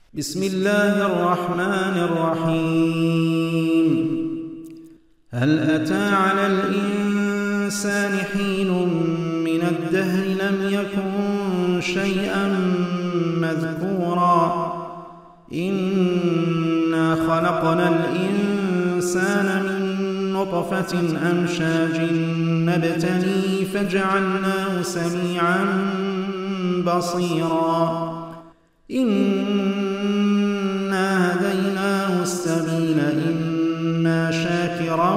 بسم الله الرحمن الرحيم. هل أتى على الإنسان حين من الدهر لم يكن شيئا مذكورا إنا خلقنا الإنسان من نطفة أمشاج نبتليه فجعلناه سميعا بصيرا إنا هديناه السبيل إما شاكرا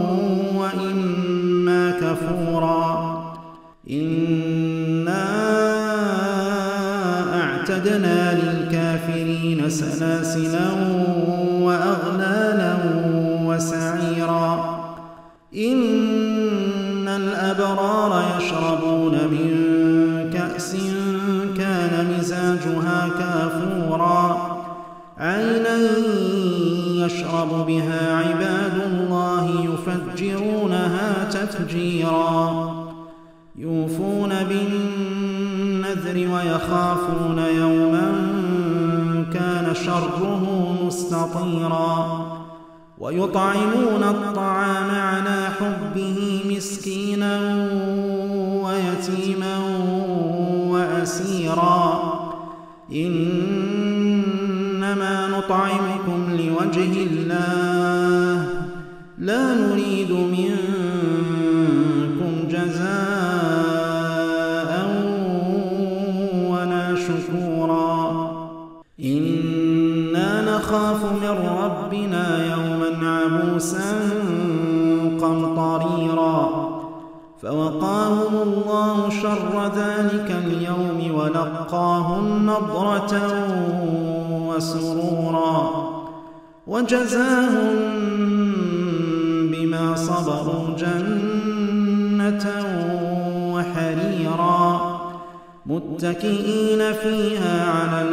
وإما كفورا إنا أعتدنا للكافرين سلاسلا وأغلالا وسعيرا إن الأبرار يشربون من كأس كان مزاجها كافورا عينا يشرب بها عباد الله يفجرونها تفجيرا يوفون بالنذر ويخافون يوما كان شره مستطيرا ويطعمون الطعام على حبه مسكينا ويتيما وأسيرا إنما نطعمكم لوجه الله لا نريد منكم جزاء ولا شكورا إنا نخاف من ربنا يوما عبوسا قمطريرا فوقاهم الله شر ذلك اليوم ولقاهم نضرة وسرورا وجزاهم بما صبروا جنة وحريرا متكئين فيها على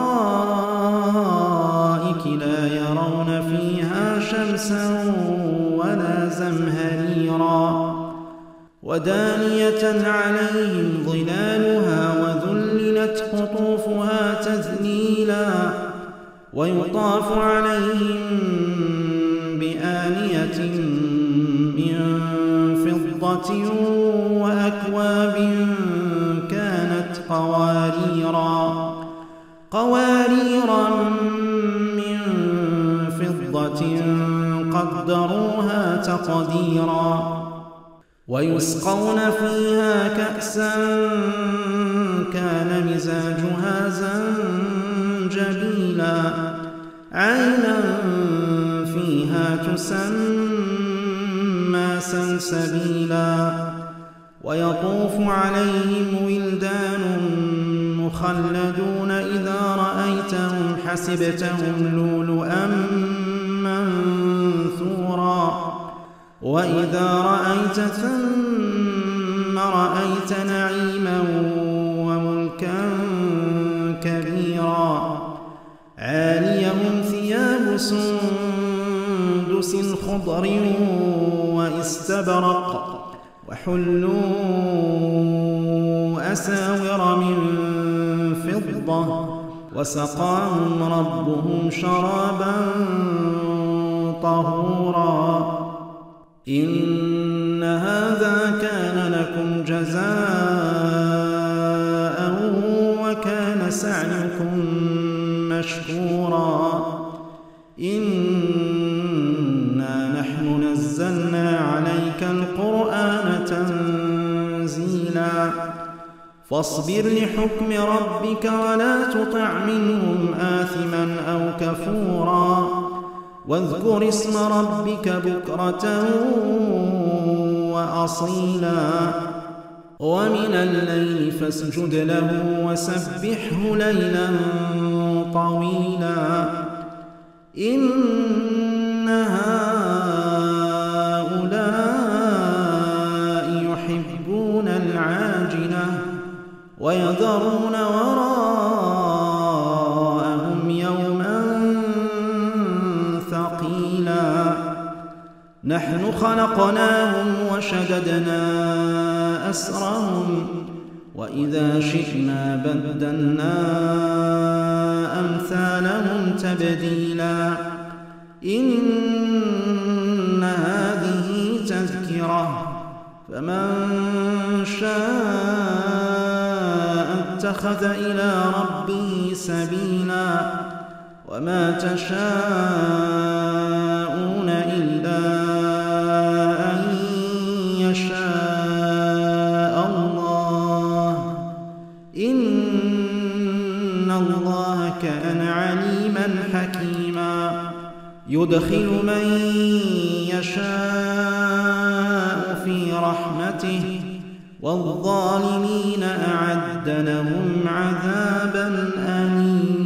الأرائك لا يرون فيها شمسا ولا زمهريرا ودانية عليهم ظلالها وذللت قطوفها تذليلا ويطاف عليهم بآنية من فضة وأكواب كانت قواريرا من فضة قدروها تقديرا ويسقون فيها كأسا كان مزاجها زنجبيلا عينا فيها تسمى سلسبيلا ويطوف عليهم ولدان مخلدون إذا رأيتهم حسبتهم لؤلؤا منثورا وإذا رأيت ثم رأيت نعيما وملكا كبيرا عاليهم ثياب سندس خضر واستبرق وحلوا أساور من فضة وسقاهم ربهم شرابا طهورا إن هذا كان لكم جزاء وكان سعيكم مشكورا إنا نحن نزلنا عليك القرآن تنزيلا فاصبر لحكم ربك ولا تطع منهم آثما أو كفورا واذكر اسم ربك بكرة وأصيلا ومن الليل فاسجد له وسبحه ليلا طويلا إن هؤلاء يحبون العاجلة ويذرون وراءهم يوما ثقيلا نحن خلقناهم وشددنا أسرهم وإذا شئنا بدلنا أمثالهم تبديلا إن هذه تذكرة فمن شاء اتخذ إلى ربه سبيلا وما تشاءون إلا أن يشاء الله إن الله كان عليما حكيما يدخل من يشاء في رحمته والظالمين أعد لهم عذابا أليما.